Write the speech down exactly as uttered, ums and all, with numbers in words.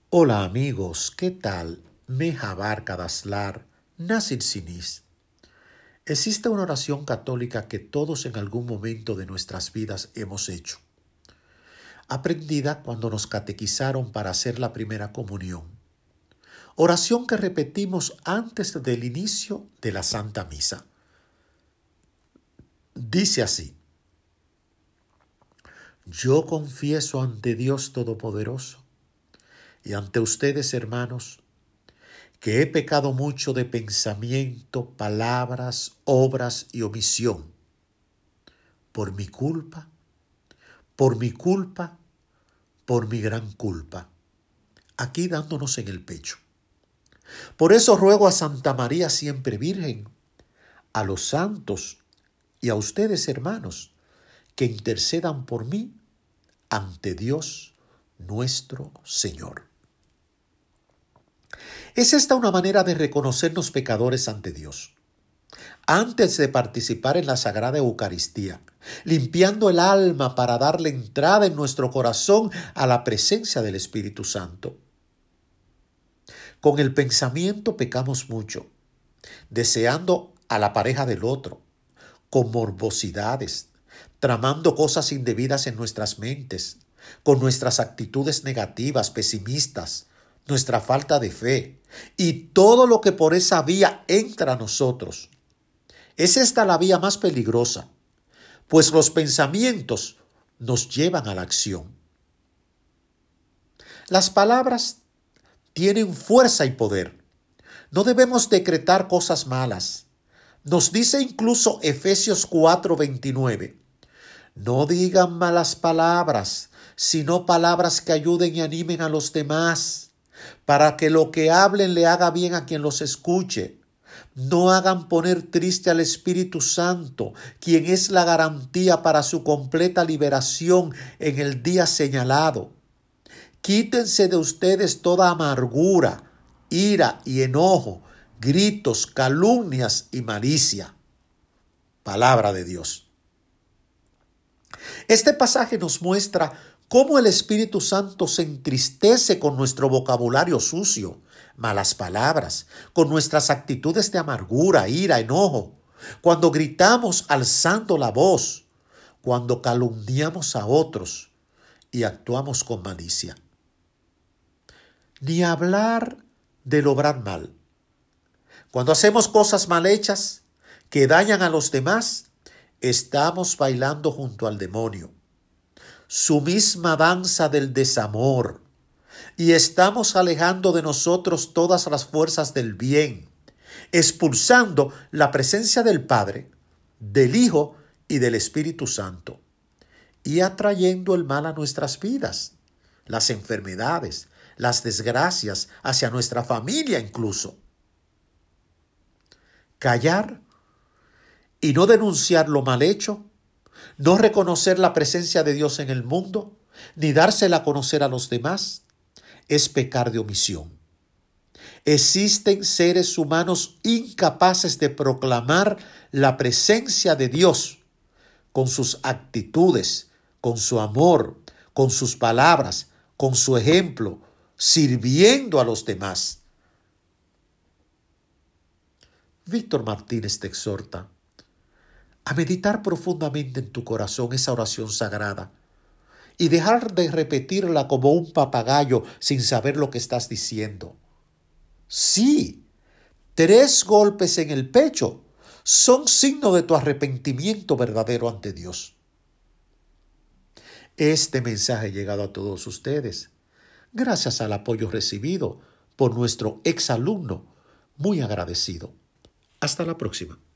Hola amigos, ¿qué tal? Mejabar Kadaslar, Nasir Sinis. Existe una oración católica que todos en algún momento de nuestras vidas hemos hecho, aprendida cuando nos catequizaron para hacer la primera comunión. Oración que repetimos antes del inicio de la Santa Misa. Dice así: Yo confieso ante Dios Todopoderoso y ante ustedes, hermanos, que he pecado mucho de pensamiento, palabras, obras y omisión. Por mi culpa, por mi culpa, por mi gran culpa. Aquí dándonos en el pecho. Por eso ruego a Santa María siempre Virgen, a los santos y a ustedes, hermanos, que intercedan por mí ante Dios nuestro Señor. ¿Es esta una manera de reconocernos pecadores ante Dios? Antes de participar en la Sagrada Eucaristía, limpiando el alma para darle entrada en nuestro corazón a la presencia del Espíritu Santo. Con el pensamiento pecamos mucho, deseando a la pareja del otro, con morbosidades, tramando cosas indebidas en nuestras mentes, con nuestras actitudes negativas, pesimistas, nuestra falta de fe y todo lo que por esa vía entra a nosotros. Es esta la vía más peligrosa, pues los pensamientos nos llevan a la acción. Las palabras tienen fuerza y poder. No debemos decretar cosas malas. Nos dice incluso Efesios cuatro veintinueve. No digan malas palabras, sino palabras que ayuden y animen a los demás, para que lo que hablen le haga bien a quien los escuche. No hagan poner triste al Espíritu Santo, quien es la garantía para su completa liberación en el día señalado. Quítense de ustedes toda amargura, ira y enojo, gritos, calumnias y malicia. Palabra de Dios. Este pasaje nos muestra cómo el Espíritu Santo se entristece con nuestro vocabulario sucio, malas palabras, con nuestras actitudes de amargura, ira, enojo, cuando gritamos alzando la voz, cuando calumniamos a otros y actuamos con malicia. Ni hablar del obrar mal. Cuando hacemos cosas mal hechas que dañan a los demás, estamos bailando junto al demonio, su misma danza del desamor, y estamos alejando de nosotros todas las fuerzas del bien, expulsando la presencia del Padre, del Hijo y del Espíritu Santo, y atrayendo el mal a nuestras vidas, las enfermedades, las desgracias hacia nuestra familia incluso. Callar y no denunciar lo mal hecho, no reconocer la presencia de Dios en el mundo, ni dársela a conocer a los demás, es pecar de omisión. Existen seres humanos incapaces de proclamar la presencia de Dios con sus actitudes, con su amor, con sus palabras, con su ejemplo, sirviendo a los demás. Víctor Martínez te exhorta a meditar profundamente en tu corazón esa oración sagrada y dejar de repetirla como un papagayo sin saber lo que estás diciendo. Sí, tres golpes en el pecho son signo de tu arrepentimiento verdadero ante Dios. Este mensaje ha llegado a todos ustedes gracias al apoyo recibido por nuestro exalumno, muy agradecido. Hasta la próxima.